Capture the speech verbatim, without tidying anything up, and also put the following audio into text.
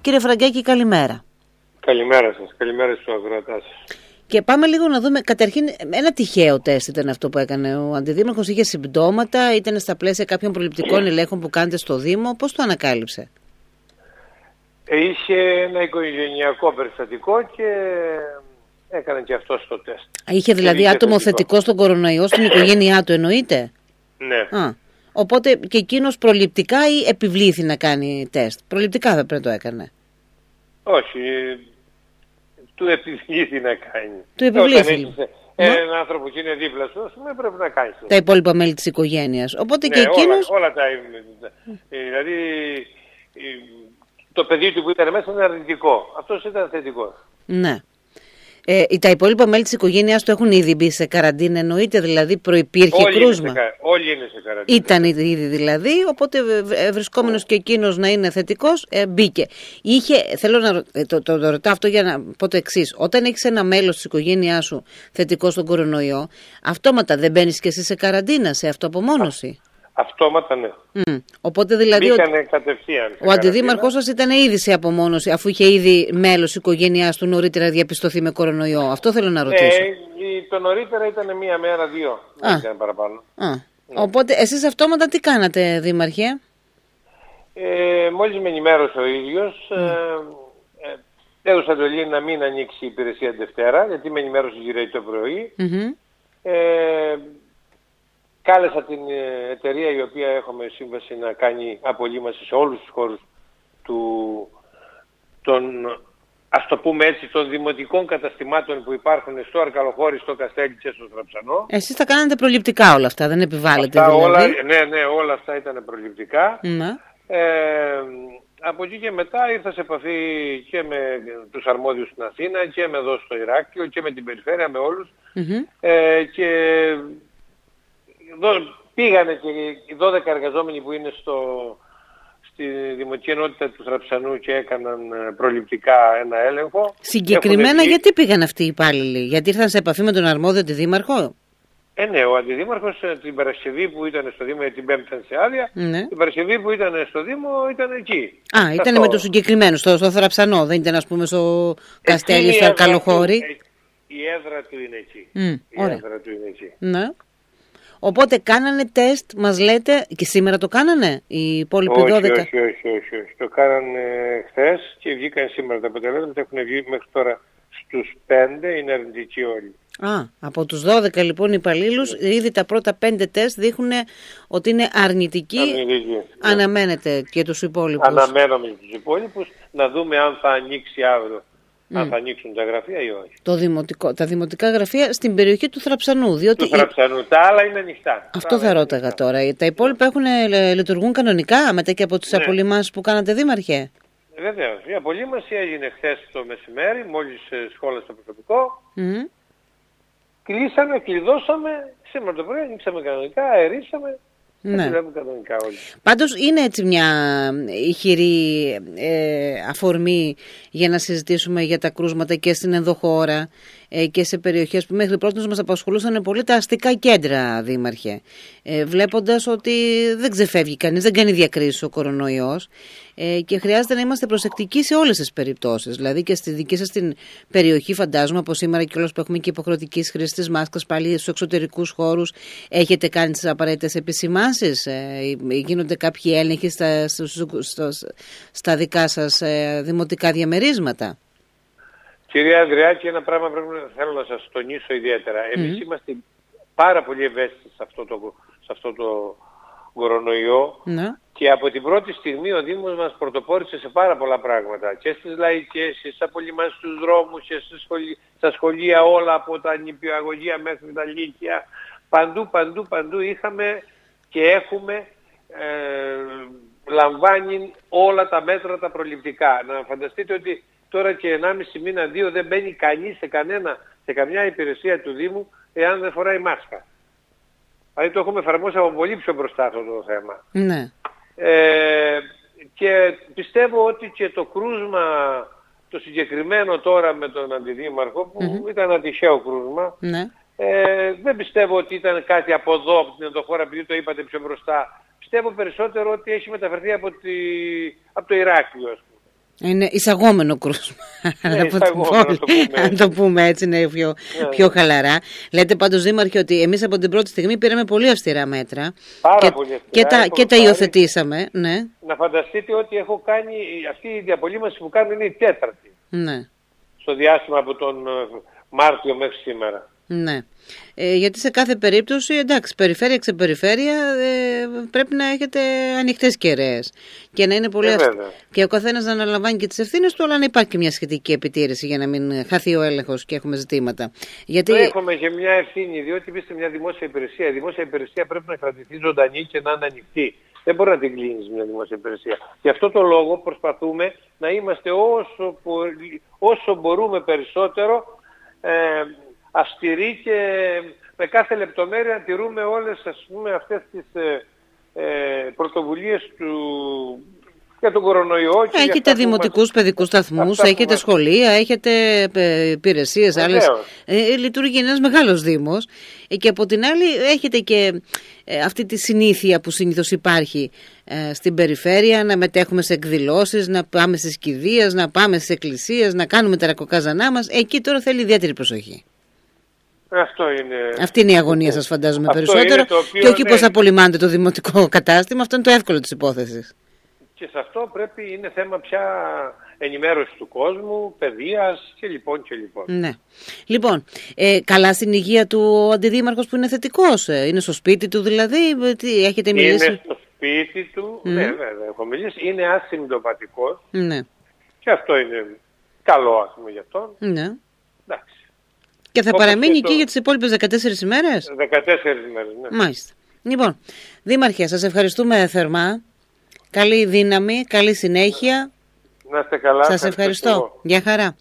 Κύριε Φραγκάκη, καλημέρα. Καλημέρα σας, καλημέρα στους ακροατάς σας. Και πάμε λίγο να δούμε, καταρχήν ένα τυχαίο τεστ ήταν αυτό που έκανε ο Αντιδήμαρχος, είχε συμπτώματα, ήταν στα πλαίσια κάποιων προληπτικών ελέγχων που κάνετε στο Δήμο, πώς το ανακάλυψε? Είχε ένα οικογενειακό περιστατικό και έκανε και αυτό το τεστ. Είχε δηλαδή άτομο θετικό. θετικό στον κορονοϊό στην οικογένειά του, εννοείται? Ναι. Α, οπότε και εκείνος προληπτικά ή επιβλήθη να κάνει τεστ? Προληπτικά θα πρέπει να το έκανε. Όχι, του επιβλήθη να κάνει. Του επιβλήθη. Όταν έναν άνθρωπο που είναι δίπλα σου, πρέπει να κάνει. Τα υπόλοιπα μέλη της οικογένειας. Οπότε ναι, και εκείνος... Όλα, όλα τα... Δηλαδή, το παιδί του που ήταν μέσα είναι αρνητικό. Αυτός ήταν θετικός. Ναι. Ε, τα υπόλοιπα μέλη της οικογένειας του έχουν ήδη μπει σε καραντίνα, εννοείται, δηλαδή προϋπήρχε όλοι κρούσμα? Είναι σε, όλοι είναι σε καραντίνα. Ήταν ήδη δηλαδή, οπότε βρισκόμενος και εκείνος να είναι θετικός, ε, μπήκε. Είχε, θέλω να το, το, το ρωτάω αυτό για να πω το εξής. Όταν έχεις ένα μέλος της οικογένειάς σου θετικό στον κορονοϊό, αυτόματα δεν μπαίνεις και εσύ σε καραντίνα, σε αυτοαπομόνωση? Αυτόματα ναι. Mm. Οπότε δηλαδή Μπήκανε ο, κατευθείαν ο αντιδήμαρχός σας ήταν ήδη σε απομόνωση, αφού είχε ήδη μέλος οικογένειάς του νωρίτερα διαπιστωθεί με κορονοϊό. Αυτό θέλω να ρωτήσω. Ναι, το νωρίτερα ήταν μία μέρα, δύο. Δεν ήταν παραπάνω. Α. Ναι. Οπότε εσείς αυτόματα τι κάνατε, Δήμαρχε? Ε, μόλις με ενημέρωσε ο ίδιος, mm. ε, ε, έδωσα εντολή να μην ανοίξει η υπηρεσία Δευτέρα, γιατί με ενημέρωσε γύρω το πρωί. Mm-hmm. Ε, Κάλεσα την εταιρεία η οποία έχουμε σύμβαση να κάνει απολύμαση σε όλους τους χώρους του, των, ας το πούμε έτσι, των δημοτικών καταστημάτων που υπάρχουν στο Αρκαλοχώρι, στο Καστέλι και στο Στραψανό. Εσείς τα κάνατε προληπτικά όλα αυτά, δεν επιβάλλετε αυτά δηλαδή? Όλα, ναι, ναι, όλα αυτά ήταν προληπτικά. Ναι. Ε, από εκεί και μετά ήρθα σε επαφή και με τους αρμόδιους στην Αθήνα και με εδώ στο Ηράκλειο και με την περιφέρεια, με όλους. Mm-hmm. Ε, και πήγανε και οι δώδεκα εργαζόμενοι που είναι στο, στη Δημοτική Ενότητα του Θραψανού και έκαναν προληπτικά ένα έλεγχο. Συγκεκριμένα βγει... γιατί πήγαν αυτοί οι υπάλληλοι? Γιατί ήρθαν σε επαφή με τον αρμόδιο αντιδήμαρχο? Ε, ναι, ο αντιδήμαρχος την Παρασκευή που ήταν στο Δήμο, γιατί την Πέμπτη ήταν σε άδεια, ναι. την Παρασκευή που ήταν στο Δήμο ήταν εκεί. Α, ήταν με το συγκεκριμένο, στο, στο Θραψανό, δεν ήταν ας πούμε στο Καστέλι, στο Αρκαλοχώρι? Η έδρα του είναι εκεί. Mm, η ωραία. έδρα του είναι εκεί. Ναι. Οπότε κάνανε τεστ, μας λέτε, και σήμερα το κάνανε οι υπόλοιποι όχι, δώδεκα? Όχι, όχι, όχι, όχι. Το κάνανε χθες και βγήκαν σήμερα τα αποτελέσματα. Έχουν βγει μέχρι τώρα στους πέντε, είναι αρνητικοί όλοι. Α, από τους δώδεκα λοιπόν υπαλλήλους, yeah. ήδη τα πρώτα πέντε τεστ δείχνουν ότι είναι αρνητικοί. Αρνητική. Αναμένετε yeah. και τους υπόλοιπους? Αναμένουμε και τους υπόλοιπους, να δούμε αν θα ανοίξει αύριο. Mm. Αν θα ανοίξουν τα γραφεία ή όχι. Το δημοτικό, τα δημοτικά γραφεία στην περιοχή του Θραψανού. Διότι του Θραψανού. Η... Τα άλλα είναι ανοιχτά. Αυτό θα ρώταγα ανοιχτά. Τώρα. Τα υπόλοιπα έχουν, λειτουργούν κανονικά μετά και από τις ναι. απολυμάσεις που κάνατε, Δήμαρχε? Βεβαίως. Η απολύμαση έγινε χθες το μεσημέρι, μόλις σχόλασε το προσωπικό. Mm. Κλείσαμε, κλειδώσαμε, σήμερα το πρωί ανοίξαμε κανονικά, αερίσαμε. Ναι. Πάντως είναι έτσι μια ηχηρή ε, αφορμή για να συζητήσουμε για τα κρούσματα και στην ενδοχώρα ε, και σε περιοχές που μέχρι πρώτης μας απασχολούσαν πολύ τα αστικά κέντρα, Δήμαρχε. Ε, βλέποντας ότι δεν ξεφεύγει κανείς, δεν κάνει διακρίσεις ο κορονοϊός ε, και χρειάζεται να είμαστε προσεκτικοί σε όλες τις περιπτώσεις. Δηλαδή και στη δική σας την περιοχή, φαντάζομαι από σήμερα και όλες που έχουμε και υποχρεωτική χρήση της μάσκας, πάλι στους εξωτερικούς χώρους έχετε κάνει τις απαραίτητες επισημάνσεις? Ε, γίνονται κάποιοι έλεγχοι στα, στο, στο, στα δικά σας ε, δημοτικά διαμερίσματα? Κυρία Ανδρεάκη, ένα πράγμα πρέπει να θέλω να σας τονίσω ιδιαίτερα. Εμείς mm-hmm. είμαστε πάρα πολύ ευαίσθητοι σε αυτό το, σε αυτό το κορονοϊό mm-hmm. και από την πρώτη στιγμή ο Δήμος μας πρωτοπόρησε σε πάρα πολλά πράγματα. Και στις λαϊκές, στις απολυμάσεις στους δρόμους και σχολεία, στα σχολεία όλα, από τα νηπιαγωγεία μέχρι τα λύκεια. Παντού, παντού, παντού είχαμε και έχουμε ε, λαμβάνει όλα τα μέτρα τα προληπτικά. Να φανταστείτε ότι τώρα και ενάμιση μήνα, δύο δεν μπαίνει κανείς σε, κανένα, σε καμιά υπηρεσία του Δήμου εάν δεν φοράει μάσκα. Δηλαδή το έχουμε εφαρμόσει από πολύ πιο μπροστά αυτό το θέμα. Ναι. Ε, και πιστεύω ότι και το κρούσμα, το συγκεκριμένο τώρα με τον Αντιδήμαρχο, που mm-hmm. ήταν ένα τυχαίο κρούσμα, ναι. ε, δεν πιστεύω ότι ήταν κάτι από εδώ, από την ενδοχώρα, επειδή το είπατε πιο μπροστά. Πιστεύω περισσότερο ότι έχει μεταφερθεί από, τη, από το Ηράκλειο, ας πούμε. Είναι εισαγόμενο κρούσμα. Ναι, εισαγόμενο, το πούμε. Αν το πούμε έτσι, είναι πιο, ναι. πιο χαλαρά. Λέτε πάντως, Δήμαρχε, ότι εμείς από την πρώτη στιγμή πήραμε πολύ αυστηρά μέτρα. Πάρα και, πολύ αυστηρά. Και τα, και τα υιοθετήσαμε. Ναι. Να φανταστείτε ότι έχω κάνει, αυτή η διαπολίμαση που κάνω είναι η τέταρτη. Ναι. Στο διάστημα από τον Μάρτιο μέχρι σήμερα. Ναι. Ε, γιατί σε κάθε περίπτωση, εντάξει, περιφέρεια, ξεπεριφέρεια, ε, πρέπει να έχετε ανοιχτές κεραίες και να είναι πολύ ε, αυστηρά. Και ο καθένας να αναλαμβάνει και τις ευθύνες του, αλλά να υπάρχει και μια σχετική επιτήρηση για να μην χαθεί ο έλεγχος και έχουμε ζητήματα. Γιατί... Έχουμε και μια ευθύνη, διότι είστε μια δημόσια υπηρεσία. Η δημόσια υπηρεσία πρέπει να κρατηθεί ζωντανή και να είναι ανοιχτή. Δεν μπορεί να την κλείνεις μια δημόσια υπηρεσία. Γι' αυτό το λόγο προσπαθούμε να είμαστε όσο, όσο μπορούμε περισσότερο ε, αυστηροί και με κάθε λεπτομέρεια να τηρούμε όλες, ας πούμε, αυτές τις ε, ε, πρωτοβουλίες του, για τον κορονοϊό. Και έχετε δημοτικούς μας... παιδικούς σταθμούς, έχετε μας... σχολεία, έχετε υπηρεσίες, άλλες. Ε, λειτουργεί ένας μεγάλος δήμος ε, και από την άλλη έχετε και ε, αυτή τη συνήθεια που συνήθως υπάρχει ε, στην περιφέρεια, να μετέχουμε σε εκδηλώσεις, να πάμε στις κηδείες, να πάμε στις εκκλησίες, να κάνουμε τα ρακοκάζανά μας. Εκεί τώρα θέλει ιδιαίτερη προσοχή. Αυτό είναι... Αυτή είναι η αγωνία σας, φαντάζομαι, αυτό περισσότερο. Οποίο, και όχι ναι, πώς απολυμάνετε το δημοτικό κατάστημα. Αυτό είναι το εύκολο της υπόθεσης. Και σε αυτό πρέπει, είναι θέμα πια ενημέρωση του κόσμου, παιδείας και λοιπόν και λοιπόν. Ναι. Λοιπόν, ε, καλά στην υγεία του ο αντιδήμαρχος που είναι θετικός. Ε, είναι στο σπίτι του δηλαδή, τι, έχετε μιλήσει? Είναι στο σπίτι του, mm. ναι βέβαια έχω μιλήσει. Είναι ασυμπτωματικός. Ναι. Και αυτό είναι καλό, ας πούμε, για αυτόν. Ναι. Εντάξει. Και θα όπως παραμείνει και εκεί το... για τις υπόλοιπες δεκατέσσερις ημέρες. δεκατέσσερις ημέρες, ναι. Μάλιστα. Λοιπόν, Δήμαρχε, σας ευχαριστούμε θερμά. Καλή δύναμη, καλή συνέχεια. Να είστε καλά. Σας ευχαριστώ. Γεια χαρά.